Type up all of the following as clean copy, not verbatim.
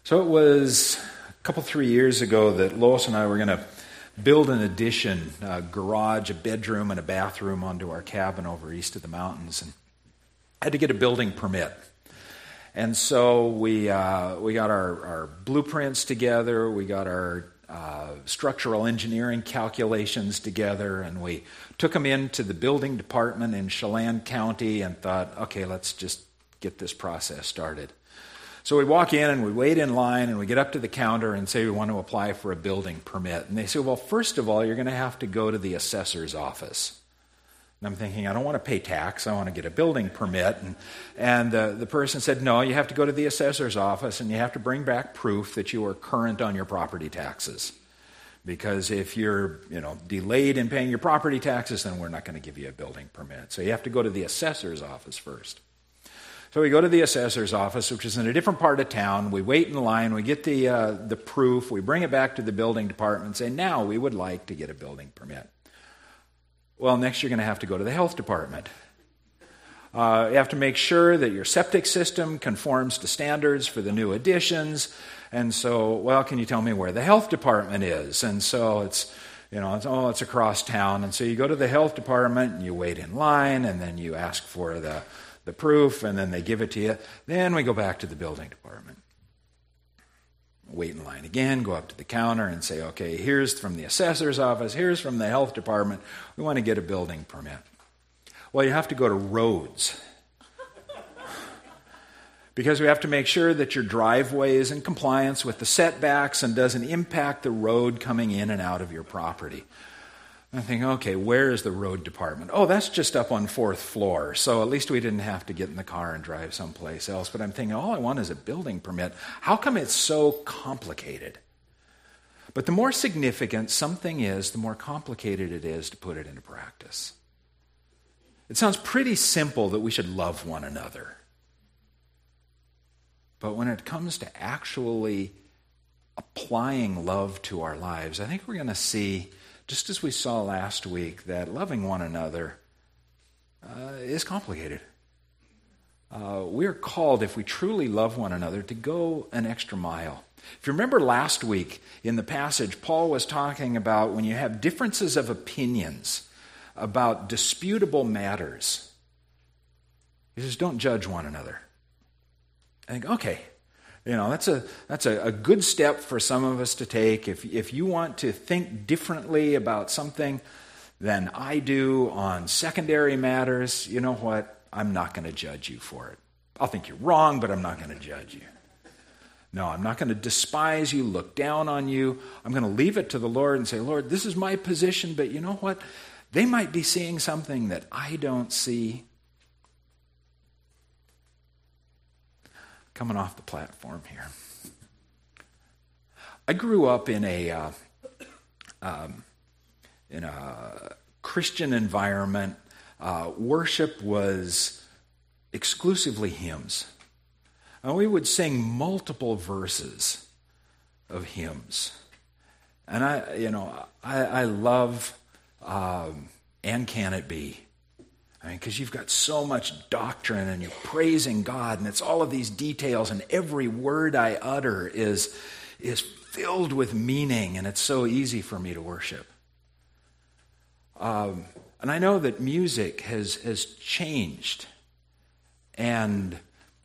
So it was a couple, 3 years ago that Lois and I were going to build an addition, a garage, a bedroom, and a bathroom onto our cabin over east of the mountains. And I had to get a building permit. And so we got our blueprints together, we got our structural engineering calculations together, and we took them into the building department in Chelan County and thought, okay, let's just get this process started. So we walk in and we wait in line and we get up to the counter and say we want to apply for a building permit. And they say, well, first of all, you're going to have to go to the assessor's office. And I'm thinking, I don't want to pay tax. I want to get a building permit. And the person said, no, you have to go to the assessor's office and you have to bring back proof that you are current on your property taxes. Because if you're delayed in paying your property taxes, then we're not going to give you a building permit. So you have to go to the assessor's office first. So we go to the assessor's office, which is in a different part of town. We wait in line. We get the proof. We bring it back to the building department and say, now we would like to get a building permit. Well, next you're going to have to go to the health department. You have to make sure that your septic system conforms to standards for the new additions. And so, well, can you tell me where the health department is? And so it's across town. And so you go to the health department and you wait in line and then you ask for the proof, and then they give it to you. Then we go back to the building department. Wait in line again, go up to the counter and say, okay, here's from the assessor's office, here's from the health department. We want to get a building permit. Well, you have to go to roads. Because we have to make sure that your driveway is in compliance with the setbacks and doesn't impact the road coming in and out of your property. I think, okay, where is the road department? Oh, that's just up on 4th floor. So at least we didn't have to get in the car and drive someplace else. But I'm thinking, all I want is a building permit. How come it's so complicated? But the more significant something is, the more complicated it is to put it into practice. It sounds pretty simple that we should love one another. But when it comes to actually applying love to our lives, I think we're going to see, just as we saw last week, that loving one another is complicated. We are called, if we truly love one another, to go an extra mile. If you remember last week in the passage, Paul was talking about when you have differences of opinions about disputable matters. He says, don't judge one another. I think, okay, that's a good step for some of us to take. If you want to think differently about something than I do on secondary matters, you know what? I'm not going to judge you for it. I'll think you're wrong, but I'm not going to judge you. No, I'm not going to despise you, look down on you. I'm going to leave it to the Lord and say, Lord, this is my position, but you know what? They might be seeing something that I don't see. Coming off the platform here. I grew up in a Christian environment. Worship was exclusively hymns. And we would sing multiple verses of hymns. And I love And Can It Be? Because you've got so much doctrine and you're praising God, and it's all of these details, and every word I utter is filled with meaning, and it's so easy for me to worship. And I know that music has changed, and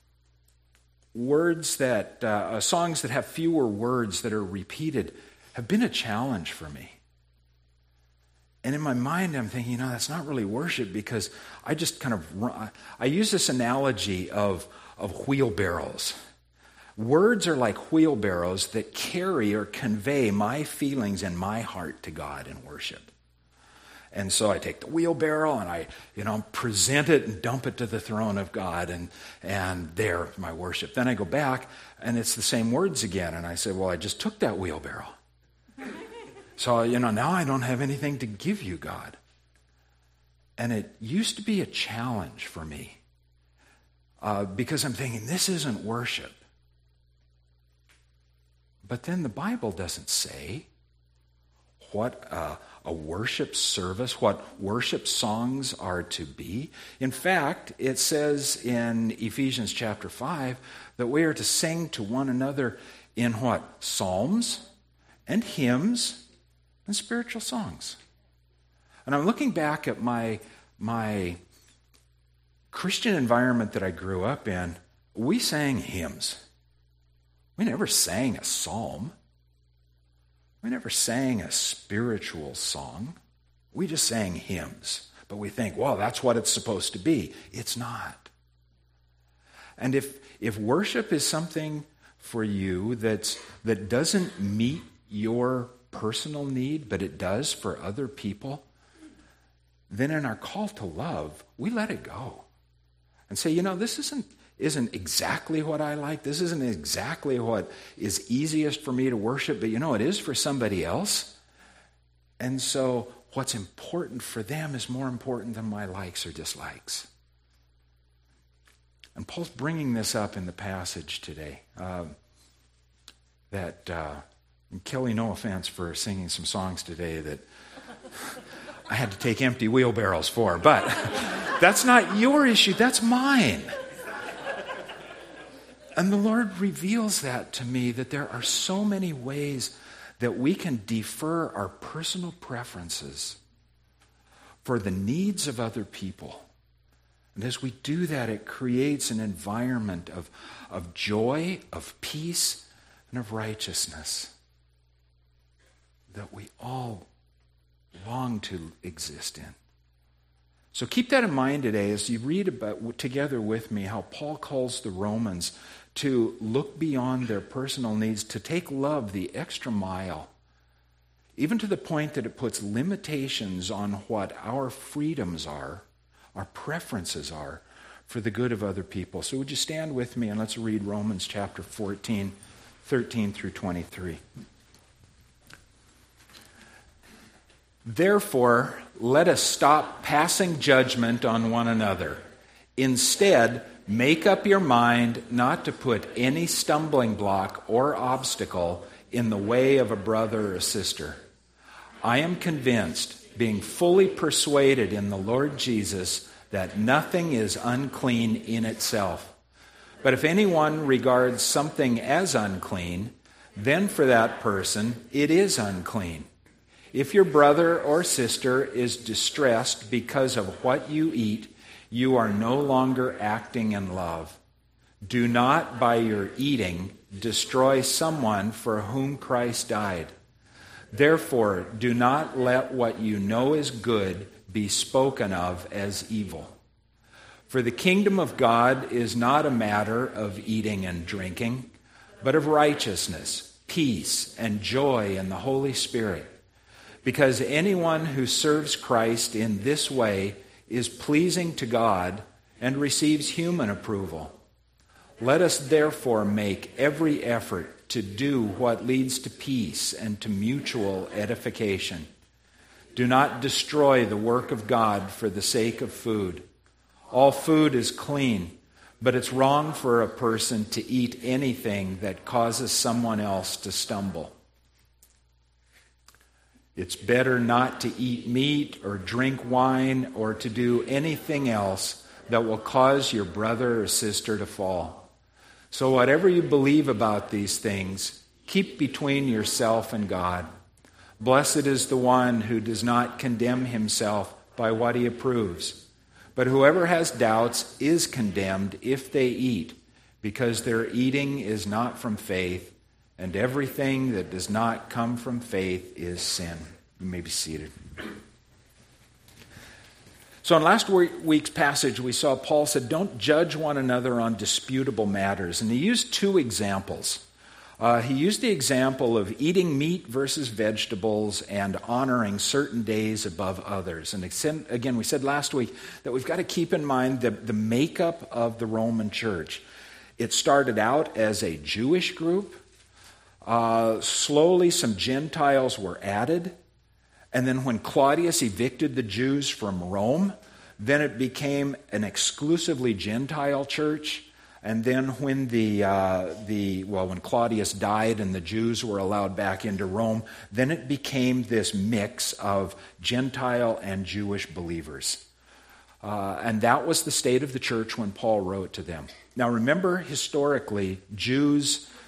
songs that have fewer words that are repeated have been a challenge for me. And in my mind, I'm thinking, that's not really worship, because I just I use this analogy of wheelbarrows. Words are like wheelbarrows that carry or convey my feelings and my heart to God in worship. And so I take the wheelbarrow and I present it and dump it to the throne of God, and there, my worship. Then I go back and it's the same words again, and I say, well, I just took that wheelbarrow. So, now I don't have anything to give you, God. And it used to be a challenge for me because I'm thinking, this isn't worship. But then the Bible doesn't say what a worship service, what worship songs are to be. In fact, it says in Ephesians chapter 5 that we are to sing to one another in what? Psalms and hymns and spiritual songs. And I'm looking back at my Christian environment that I grew up in. We sang hymns. We never sang a psalm. We never sang a spiritual song. We just sang hymns. But we think, well, that's what it's supposed to be. It's not. And if worship is something for you that doesn't meet your personal need, but it does for other people, then in our call to love, we let it go. And say, this isn't exactly what I like. This isn't exactly what is easiest for me to worship, but it is for somebody else. And so what's important for them is more important than my likes or dislikes. And Paul's bringing this up in the passage today. And Kelly, no offense for singing some songs today that I had to take empty wheelbarrows for, but that's not your issue, that's mine. And the Lord reveals that to me, that there are so many ways that we can defer our personal preferences for the needs of other people. And as we do that, it creates an environment of joy, of peace, and of righteousness that we all long to exist in. So keep that in mind today as you read about together with me how Paul calls the Romans to look beyond their personal needs, to take love the extra mile, even to the point that it puts limitations on what our freedoms are, our preferences are, for the good of other people. So would you stand with me and let's read Romans chapter 14, 13 through 23. Therefore, let us stop passing judgment on one another. Instead, make up your mind not to put any stumbling block or obstacle in the way of a brother or sister. I am convinced, being fully persuaded in the Lord Jesus, that nothing is unclean in itself. But if anyone regards something as unclean, then for that person it is unclean. If your brother or sister is distressed because of what you eat, you are no longer acting in love. Do not, by your eating, destroy someone for whom Christ died. Therefore, do not let what you know is good be spoken of as evil. For the kingdom of God is not a matter of eating and drinking, but of righteousness, peace, and joy in the Holy Spirit. Because anyone who serves Christ in this way is pleasing to God and receives human approval. Let us therefore make every effort to do what leads to peace and to mutual edification. Do not destroy the work of God for the sake of food. All food is clean, but it's wrong for a person to eat anything that causes someone else to stumble. It's better not to eat meat or drink wine or to do anything else that will cause your brother or sister to fall. So whatever you believe about these things, keep between yourself and God. Blessed is the one who does not condemn himself by what he approves. But whoever has doubts is condemned if they eat, because their eating is not from faith, and everything that does not come from faith is sin. You may be seated. So in last week's passage, we saw Paul said, don't judge one another on disputable matters. And he used two examples. He used the example of eating meat versus vegetables and honoring certain days above others. And again, we said last week that we've got to keep in mind the makeup of the Roman church. It started out as a Jewish group. Slowly, some Gentiles were added. And then when Claudius evicted the Jews from Rome, then it became an exclusively Gentile church. And then when when Claudius died and the Jews were allowed back into Rome, then it became this mix of Gentile and Jewish believers. And that was the state of the church when Paul wrote to them. Now remember, historically, Jews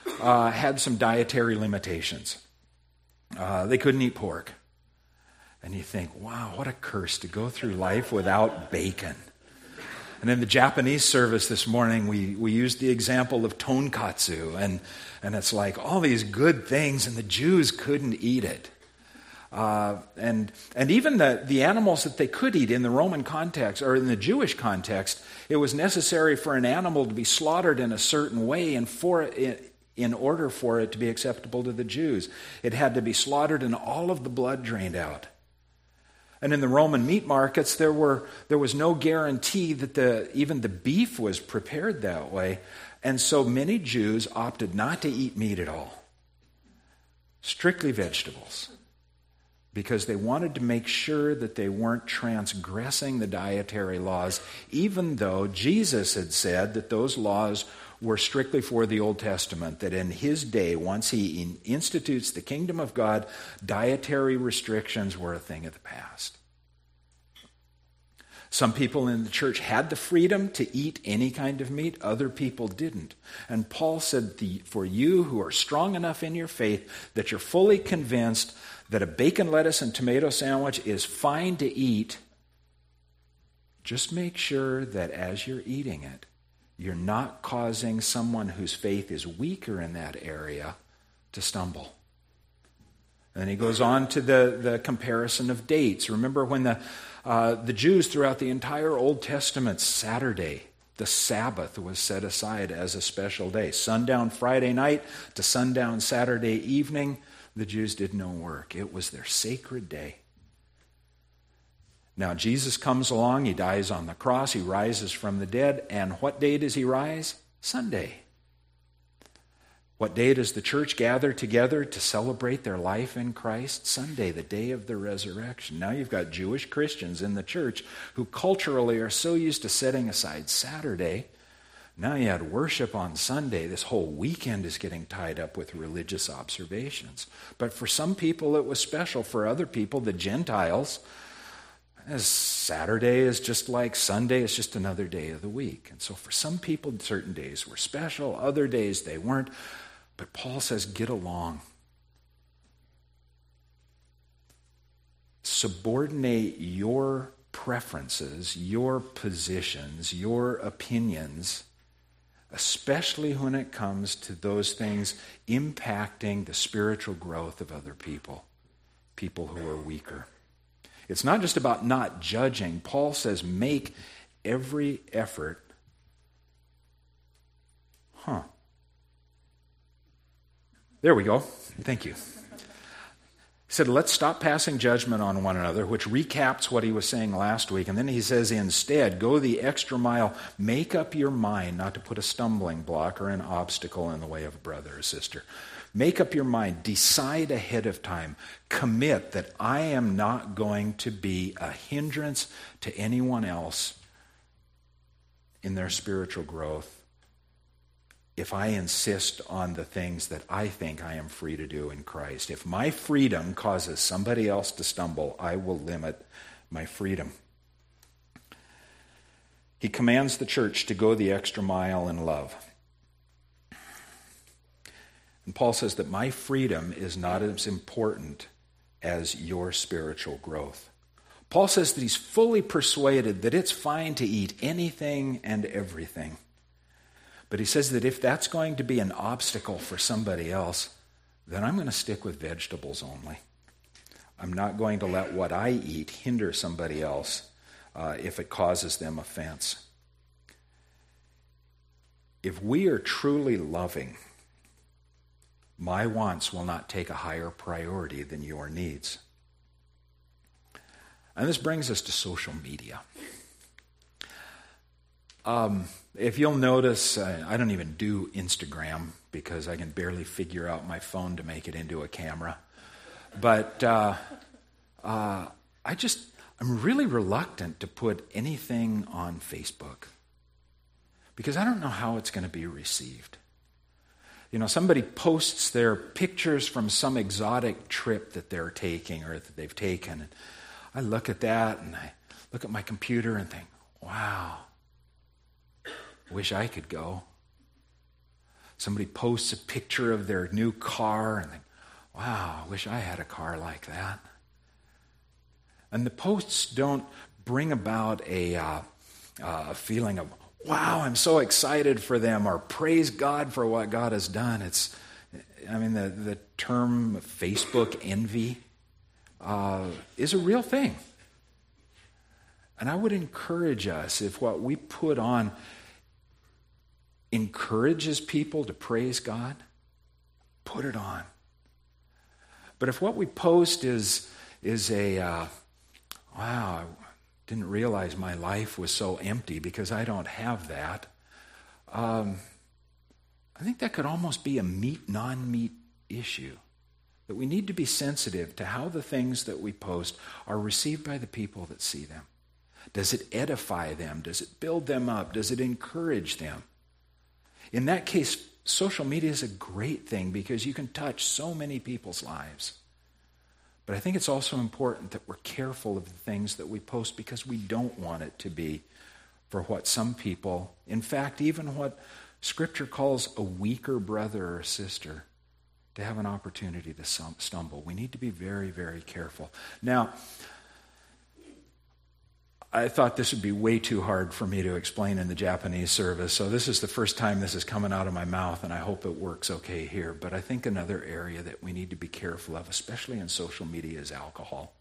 had some dietary limitations. They couldn't eat pork. And you think, wow, what a curse to go through life without bacon. And in the Japanese service this morning, we used the example of tonkatsu. And it's like all these good things, and the Jews couldn't eat it. And even the animals that they could eat in the Roman context, or in the Jewish context, it was necessary for an animal to be slaughtered in a certain way, and in order for it to be acceptable to the Jews, it had to be slaughtered and all of the blood drained out. And in the Roman meat markets, there was no guarantee that even the beef was prepared that way. And so many Jews opted not to eat meat at all. Strictly vegetables. Because they wanted to make sure that they weren't transgressing the dietary laws, even though Jesus had said that those laws were strictly for the Old Testament, that in his day, once he institutes the kingdom of God, dietary restrictions were a thing of the past. Some people in the church had the freedom to eat any kind of meat, other people didn't. And Paul said, for you who are strong enough in your faith that you're fully convinced that a bacon, lettuce, and tomato sandwich is fine to eat, just make sure that as you're eating it, you're not causing someone whose faith is weaker in that area to stumble. And he goes on to the comparison of dates. Remember when the Jews throughout the entire Old Testament, Saturday, the Sabbath, was set aside as a special day. Sundown Friday night to sundown Saturday evening, the Jews did no work. It was their sacred day. Now, Jesus comes along, he dies on the cross, he rises from the dead, and what day does he rise? Sunday. What day does the church gather together to celebrate their life in Christ? Sunday, the day of the resurrection. Now you've got Jewish Christians in the church who culturally are so used to setting aside Saturday. Now you had worship on Sunday. This whole weekend is getting tied up with religious observations. But for some people it was special. For other people, the Gentiles, as Saturday is just like Sunday, it's just another day of the week. And so for some people, certain days were special, other days they weren't. But Paul says, get along. Subordinate your preferences, your positions, your opinions, especially when it comes to those things impacting the spiritual growth of other people who are weaker. It's not just about not judging. Paul says make every effort. There we go. Thank you. He said, let's stop passing judgment on one another, which recaps what he was saying last week. And then he says, instead, go the extra mile. Make up your mind not to put a stumbling block or an obstacle in the way of a brother or sister. Make up your mind. Decide ahead of time. Commit that I am not going to be a hindrance to anyone else in their spiritual growth if I insist on the things that I think I am free to do in Christ. If my freedom causes somebody else to stumble, I will limit my freedom. He commands the church to go the extra mile in love. And Paul says that my freedom is not as important as your spiritual growth. Paul says that he's fully persuaded that it's fine to eat anything and everything. But he says that if that's going to be an obstacle for somebody else, then I'm going to stick with vegetables only. I'm not going to let what I eat hinder somebody else if it causes them offense. If we are truly loving, my wants will not take a higher priority than your needs. And this brings us to social media. If you'll notice, I don't even do Instagram because I can barely figure out my phone to make it into a camera. But I'm really reluctant to put anything on Facebook because I don't know how it's going to be received. You know, somebody posts their pictures from some exotic trip that they're taking or that they've taken. And I look at that and I look at my computer and think, wow, wish I could go. Somebody posts a picture of their new car and think, wow, I wish I had a car like that. And the posts don't bring about a feeling of, wow, I'm so excited for them, or praise God for what God has done. The term Facebook envy is a real thing. And I would encourage us, if what we put on encourages people to praise God, put it on. But if what we post is wow, I didn't realize my life was so empty because I don't have that, I think that could almost be a non-meat issue. That we need to be sensitive to how the things that we post are received by the people that see them. Does it edify them? Does it build them up? Does it encourage them? In that case, social media is a great thing because you can touch so many people's lives. But I think it's also important that we're careful of the things that we post because we don't want it to be for what some people, in fact, even what Scripture calls a weaker brother or sister, to have an opportunity to stumble. We need to be very, very careful. Now, I thought this would be way too hard for me to explain in the Japanese service, so this is the first time this is coming out of my mouth, and I hope it works okay here. But I think another area that we need to be careful of, especially in social media, is alcohol.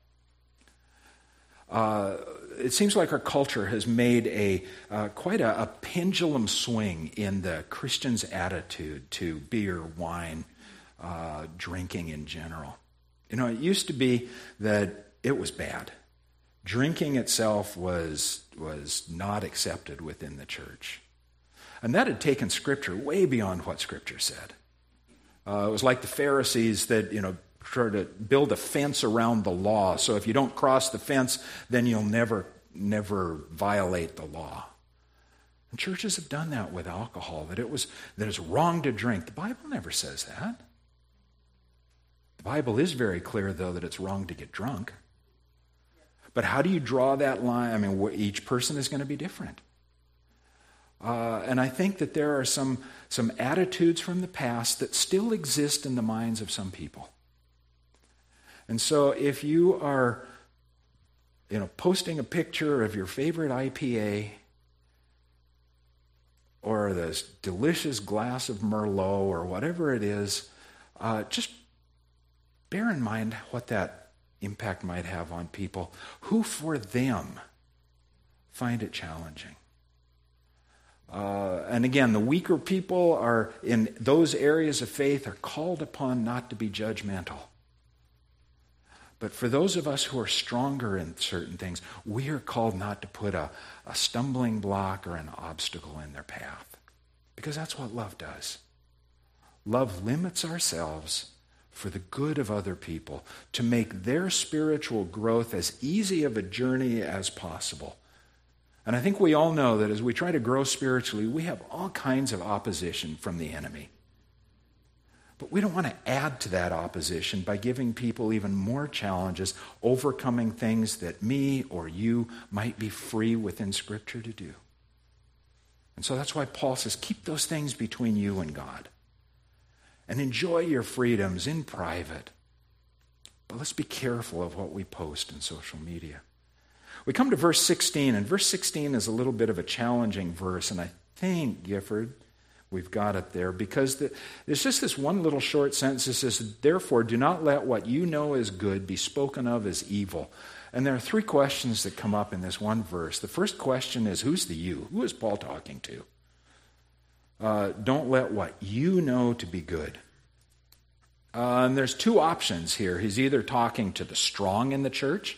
It seems like our culture has made quite a pendulum swing in the Christian's attitude to beer, wine, drinking in general. It used to be that it was bad. Drinking itself was not accepted within the church. And that had taken Scripture way beyond what Scripture said. It was like the Pharisees that, tried to build a fence around the law. So if you don't cross the fence, then you'll never violate the law. And churches have done that with alcohol, that it's wrong to drink. The Bible never says that. The Bible is very clear, though, that it's wrong to get drunk. But how do you draw that line? Each person is going to be different. And I think that there are some attitudes from the past that still exist in the minds of some people. And so if you are, posting a picture of your favorite IPA or this delicious glass of Merlot or whatever it is, just bear in mind what that impact might have on people who, for them, find it challenging. And again, the weaker people are in those areas of faith are called upon not to be judgmental. But for those of us who are stronger in certain things, we are called not to put a stumbling block or an obstacle in their path. Because that's what love does. Love limits ourselves for the good of other people, to make their spiritual growth as easy of a journey as possible. And I think we all know that as we try to grow spiritually, we have all kinds of opposition from the enemy. But we don't want to add to that opposition by giving people even more challenges, overcoming things that me or you might be free within Scripture to do. And so that's why Paul says, keep those things between you and God. And enjoy your freedoms in private. But let's be careful of what we post in social media. We come to verse 16, and verse 16 is a little bit of a challenging verse, and I think, Gifford, we've got it there, because there's just this one little short sentence that says, therefore, do not let what you know is good be spoken of as evil. And there are three questions that come up in this one verse. The first question is, who's the you? Who is Paul talking to? Don't let what you know to be good. And there's two options here. He's either talking to the strong in the church,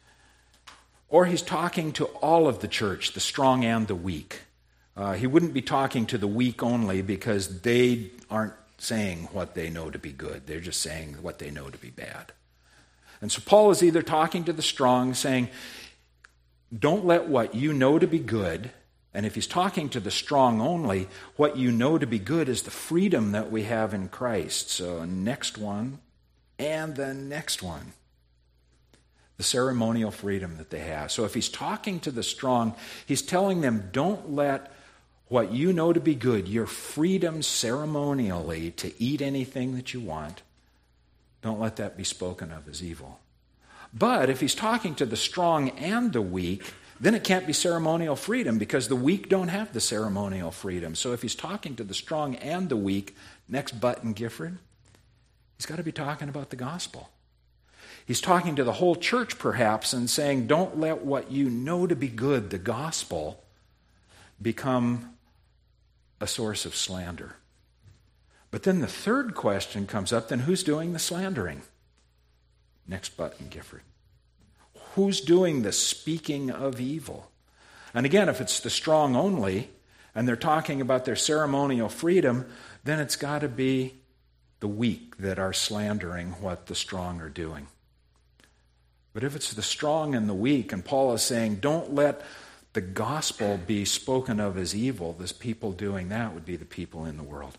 or he's talking to all of the church, the strong and the weak. He wouldn't be talking to the weak only because they aren't saying what they know to be good. They're just saying what they know to be bad. And so Paul is either talking to the strong, saying, don't let what you know to be good. And if he's talking to the strong only, what you know to be good is the freedom that we have in Christ. So next one, and the next one. The ceremonial freedom that they have. So if he's talking to the strong, he's telling them, don't let what you know to be good, your freedom ceremonially to eat anything that you want, don't let that be spoken of as evil. But if he's talking to the strong and the weak, then it can't be ceremonial freedom because the weak don't have the ceremonial freedom. So if he's talking to the strong and the weak, next button, Gifford, he's got to be talking about the gospel. He's talking to the whole church perhaps and saying, don't let what you know to be good, the gospel, become a source of slander. But then the third question comes up, then who's doing the slandering? Next button, Gifford. Who's doing the speaking of evil? And again, if it's the strong only, and they're talking about their ceremonial freedom, then it's got to be the weak that are slandering what the strong are doing. But if it's the strong and the weak, and Paul is saying, don't let the gospel be spoken of as evil, the people doing that would be the people in the world.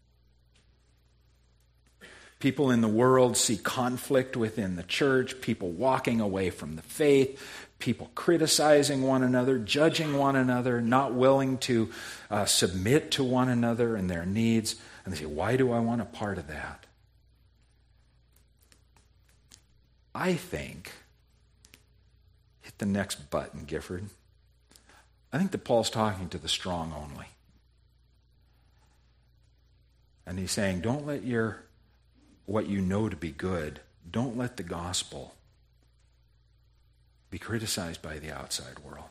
People in the world see conflict within the church, people walking away from the faith, people criticizing one another, judging one another, not willing to submit to one another and their needs. And they say, why do I want a part of that? I think, hit the next button, Gifford. I think that Paul's talking to the strong only. And he's saying, don't let what you know to be good, don't let the gospel be criticized by the outside world.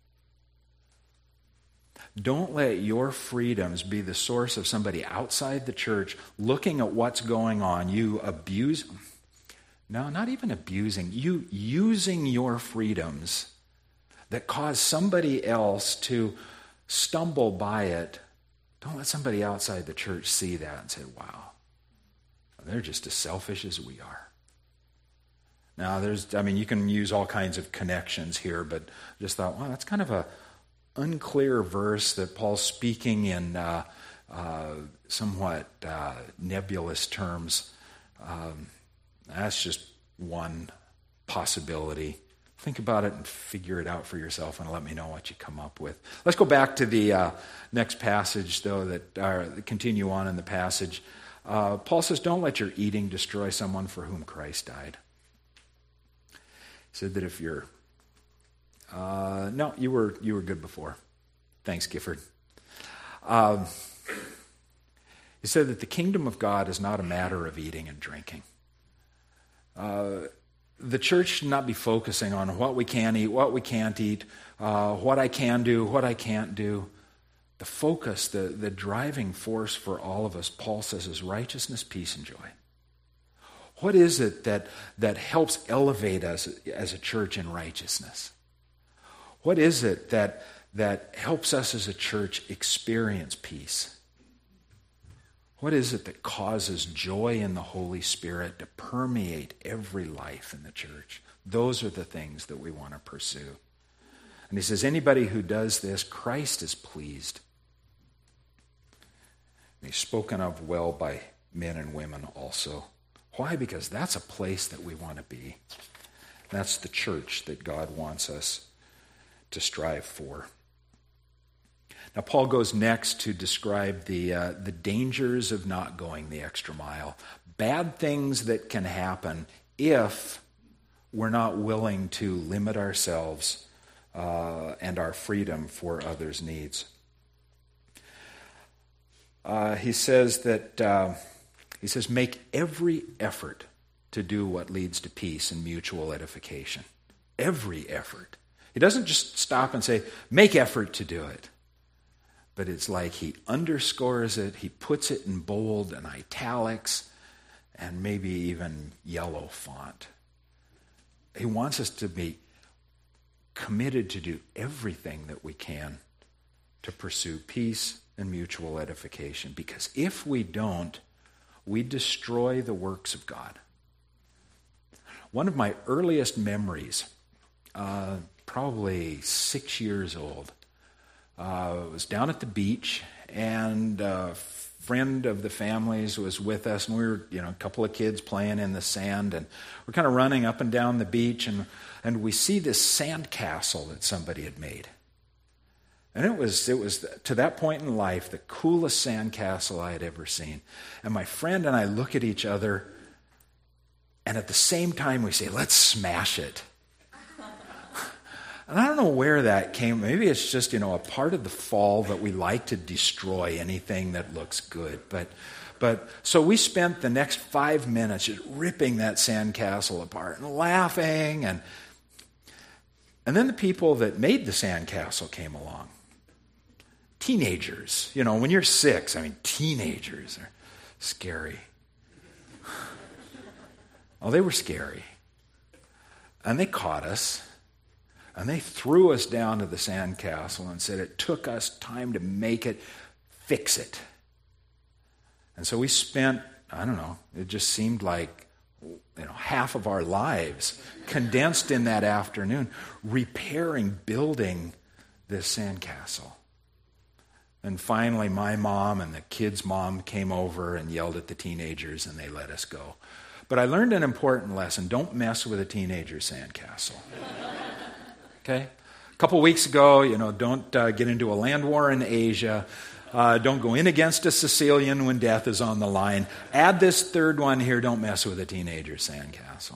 Don't let your freedoms be the source of somebody outside the church looking at what's going on. You abuse, no, not even abusing, you using your freedoms that cause somebody else to stumble by it. Don't let somebody outside the church see that and say, wow, they're just as selfish as we are. Now, you can use all kinds of connections here, but I just thought, wow, that's kind of a unclear verse that Paul's speaking in somewhat nebulous terms. That's just one possibility. Think about it and figure it out for yourself and let me know what you come up with. Let's go back to the next passage, though, continue on in the passage. Paul says, don't let your eating destroy someone for whom Christ died. He said that if you're... no, you were good before. Thanks, Gifford. He said that the kingdom of God is not a matter of eating and drinking. The church should not be focusing on what we can eat, what we can't eat, what I can do, what I can't do. The focus, the driving force for all of us, Paul says, is righteousness, peace, and joy. What is it that helps elevate us as a church in righteousness? What is it that helps us as a church experience peace? What is it that causes joy in the Holy Spirit to permeate every life in the church? Those are the things that we want to pursue. And he says, anybody who does this, Christ is pleased. And he's spoken of well by men and women also. Why? Because that's a place that we want to be. That's the church that God wants us to strive for. Now, Paul goes next to describe the dangers of not going the extra mile. Bad things that can happen if we're not willing to limit ourselves and our freedom for others' needs. He says, make every effort to do what leads to peace and mutual edification. Every effort. He doesn't just stop and say, make effort to do it. But it's like he underscores it, he puts it in bold and italics, and maybe even yellow font. He wants us to be committed to do everything that we can to pursue peace and mutual edification. Because if we don't, we destroy the works of God. One of my earliest memories, probably 6 years old, was down at the beach, and a friend of the family's was with us, and we were, a couple of kids playing in the sand, and we're kind of running up and down the beach, and we see this sand castle that somebody had made. And it was to that point in life the coolest sandcastle I had ever seen. And my friend and I look at each other, and at the same time we say, let's smash it. And I don't know where that came. Maybe it's just, a part of the fall that we like to destroy anything that looks good. But so we spent the next 5 minutes just ripping that sandcastle apart and laughing. And then the people that made the sandcastle came along. Teenagers. When you're 6, teenagers are scary. Oh, they were scary. And they caught us. And they threw us down to the sandcastle and said it took us time to make it, fix it. And so we spent, it just seemed like, half of our lives condensed in that afternoon repairing, building this sandcastle. And finally, my mom and the kid's mom came over and yelled at the teenagers, and they let us go. But I learned an important lesson. Don't mess with a teenager sandcastle. Okay? A couple weeks ago, don't get into a land war in Asia. Don't go in against a Sicilian when death is on the line. Add this third one here, don't mess with a teenager sandcastle.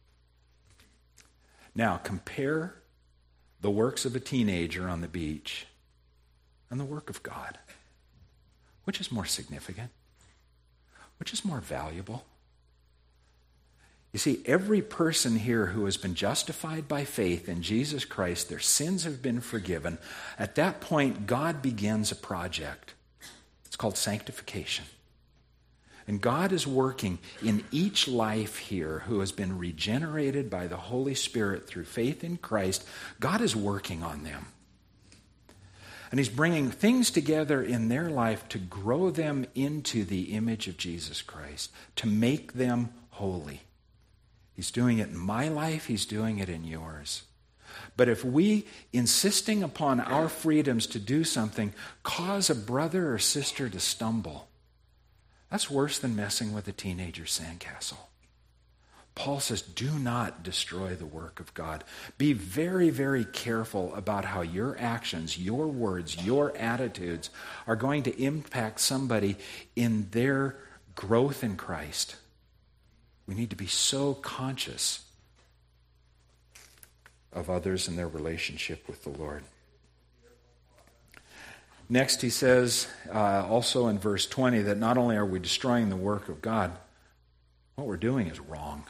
Now, compare the works of a teenager on the beach and the work of God. Which is more significant? Which is more valuable? You see, every person here who has been justified by faith in Jesus Christ, their sins have been forgiven. At that point, God begins a project. It's called sanctification. And God is working in each life here who has been regenerated by the Holy Spirit through faith in Christ. God is working on them. And He's bringing things together in their life to grow them into the image of Jesus Christ, to make them holy. He's doing it in my life, He's doing it in yours. But if we, insisting upon our freedoms to do something, cause a brother or sister to stumble, that's worse than messing with a teenager sandcastle. Paul says, do not destroy the work of God. Be very, very careful about how your actions, your words, your attitudes are going to impact somebody in their growth in Christ. We need to be so conscious of others and their relationship with the Lord. Next, he says, also in verse 20, that not only are we destroying the work of God, what we're doing is wrong.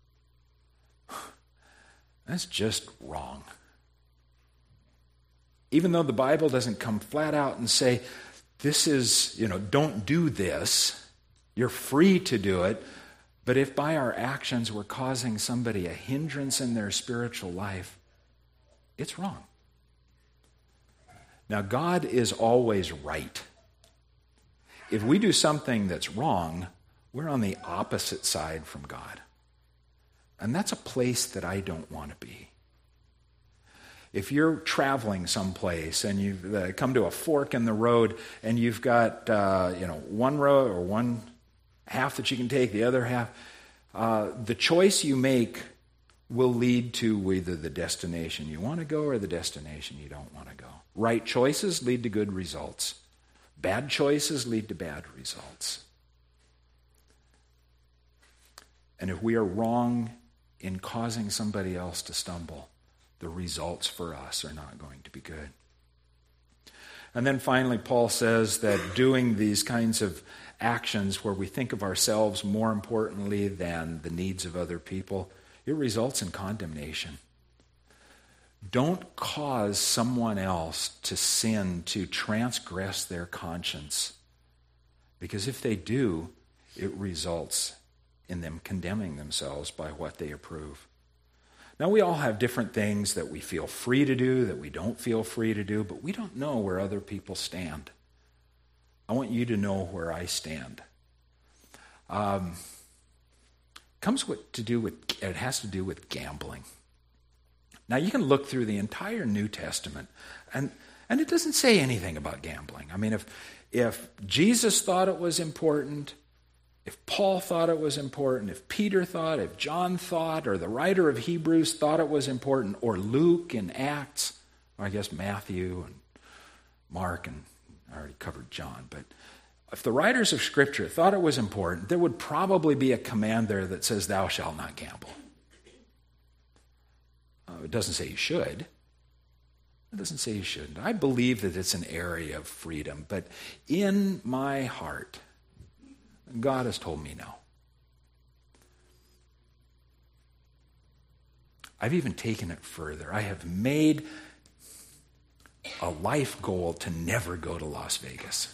That's just wrong. Even though the Bible doesn't come flat out and say, this is, don't do this, you're free to do it, but if by our actions we're causing somebody a hindrance in their spiritual life, it's wrong. Now, God is always right. If we do something that's wrong, we're on the opposite side from God. And that's a place that I don't want to be. If you're traveling someplace and you've come to a fork in the road and you've got one road or one half that you can take, the other half, the choice you make will lead to either the destination you want to go or the destination you don't want to go. Right choices lead to good results. Bad choices lead to bad results. And if we are wrong in causing somebody else to stumble, the results for us are not going to be good. And then finally, Paul says that doing these kinds of actions where we think of ourselves more importantly than the needs of other people, it results in condemnation. Don't cause someone else to sin, to transgress their conscience. Because if they do, it results in them condemning themselves by what they approve. Now, we all have different things that we feel free to do, that we don't feel free to do, but we don't know where other people stand. I want you to know where I stand. It has to do with gambling. Now, you can look through the entire New Testament, and it doesn't say anything about gambling. I mean, if Jesus thought it was important, if Paul thought it was important, if Peter thought, if John thought, or the writer of Hebrews thought it was important, or Luke in Acts, or I guess Matthew and Mark, and I already covered John. But if the writers of Scripture thought it was important, there would probably be a command there that says, thou shalt not gamble. It doesn't say you should. It doesn't say you shouldn't. I believe that it's an area of freedom, but in my heart, God has told me no. I've even taken it further. I have made a life goal to never go to Las Vegas.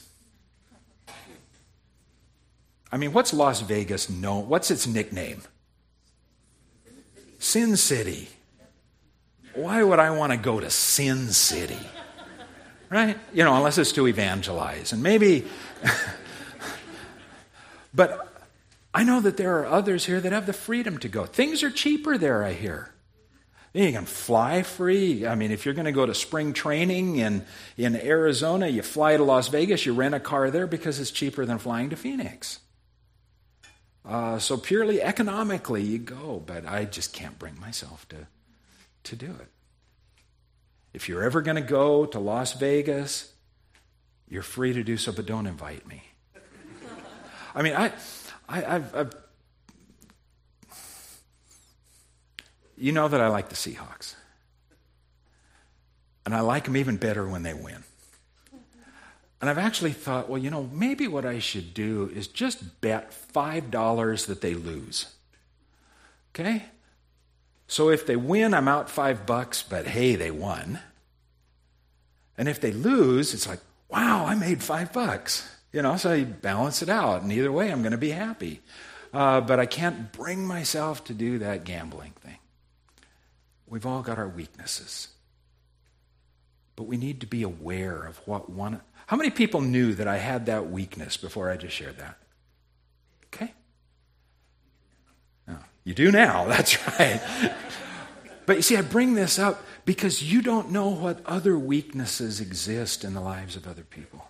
I mean, what's Las Vegas known? What's its nickname? Sin City. Why would I want to go to Sin City? Right? You know, unless it's to evangelize. And maybe... But I know that there are others here that have the freedom to go. Things are cheaper there, I hear. You can fly free. I mean, if you're going to go to spring training in Arizona, you fly to Las Vegas, you rent a car there because it's cheaper than flying to Phoenix. So purely economically, you go. But I just can't bring myself to do it. If you're ever going to go to Las Vegas, you're free to do so, but don't invite me. I mean, I've you know that I like the Seahawks. And I like them even better when they win. And I've actually thought, well, you know, maybe what I should do is just bet $5 that they lose. Okay? So if they win, I'm out $5, but hey, they won. And if they lose, it's like, wow, I made $5. You know, so you balance it out. And either way, I'm going to be happy. But I can't bring myself to do that gambling thing. We've all got our weaknesses. But we need to be aware of what one... How many people knew that I had that weakness before I just shared that? Okay. Oh, you do now, that's right. But you see, I bring this up because you don't know what other weaknesses exist in the lives of other people.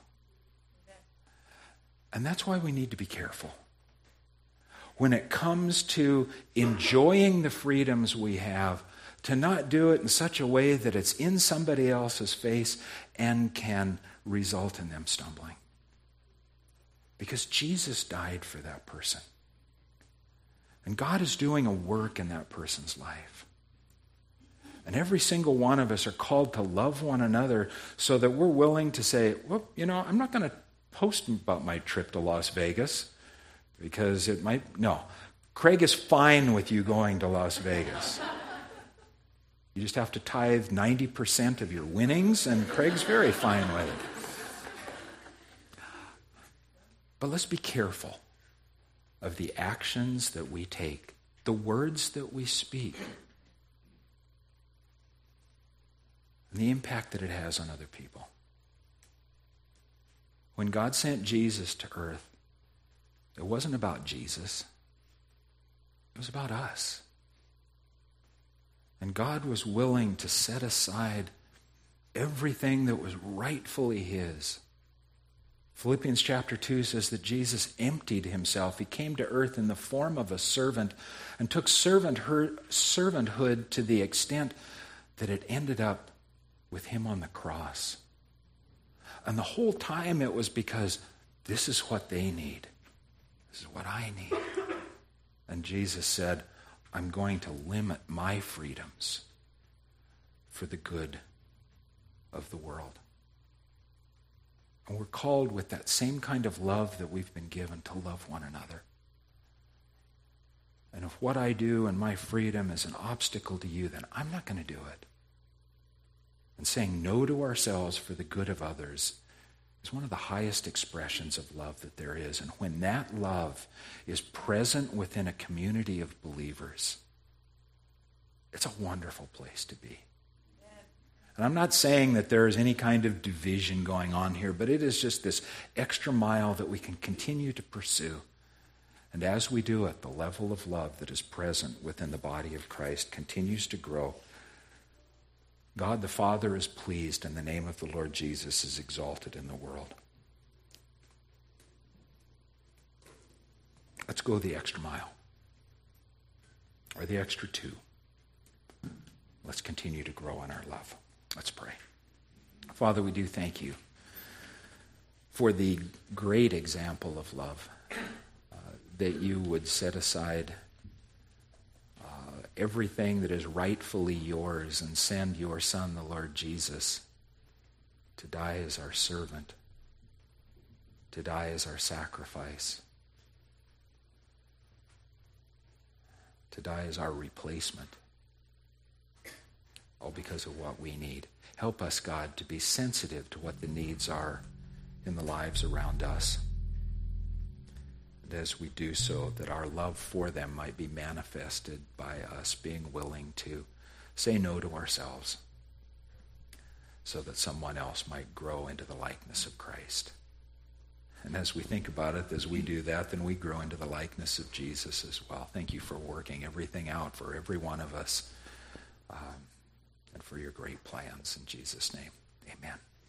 And that's why we need to be careful. When it comes to enjoying the freedoms we have, to not do it in such a way that it's in somebody else's face and can result in them stumbling. Because Jesus died for that person. And God is doing a work in that person's life. And every single one of us are called to love one another so that we're willing to say, well, you know, I'm not going to post about my trip to Las Vegas because it might... No, Craig is fine with you going to Las Vegas. You just have to tithe 90% of your winnings, and Craig's very fine with it. But let's be careful of the actions that we take, the words that we speak, and the impact that it has on other people. When God sent Jesus to earth, it wasn't about Jesus. It was about us. And God was willing to set aside everything that was rightfully his. Philippians chapter 2 says that Jesus emptied himself. He came to earth in the form of a servant and took servanthood to the extent that it ended up with him on the cross. And the whole time it was because this is what they need. This is what I need. And Jesus said, I'm going to limit my freedoms for the good of the world. And we're called with that same kind of love that we've been given to love one another. And if what I do and my freedom is an obstacle to you, then I'm not going to do it. And saying no to ourselves for the good of others is one of the highest expressions of love that there is. And when that love is present within a community of believers, it's a wonderful place to be. And I'm not saying that there is any kind of division going on here, but it is just this extra mile that we can continue to pursue. And as we do it, the level of love that is present within the body of Christ continues to grow. God the Father is pleased, and the name of the Lord Jesus is exalted in the world. Let's go the extra mile, or the extra 2. Let's continue to grow in our love. Let's pray. Father, we do thank you for the great example of love, that you would set aside everything that is rightfully yours and send your Son, the Lord Jesus, to die as our servant, to die as our sacrifice, to die as our replacement, all because of what we need. Help us, God, to be sensitive to what the needs are in the lives around us. And as we do so, that our love for them might be manifested by us being willing to say no to ourselves so that someone else might grow into the likeness of Christ. And as we think about it, as we do that, then we grow into the likeness of Jesus as well. Thank you for working everything out for every one of us and for your great plans. In Jesus' name, amen.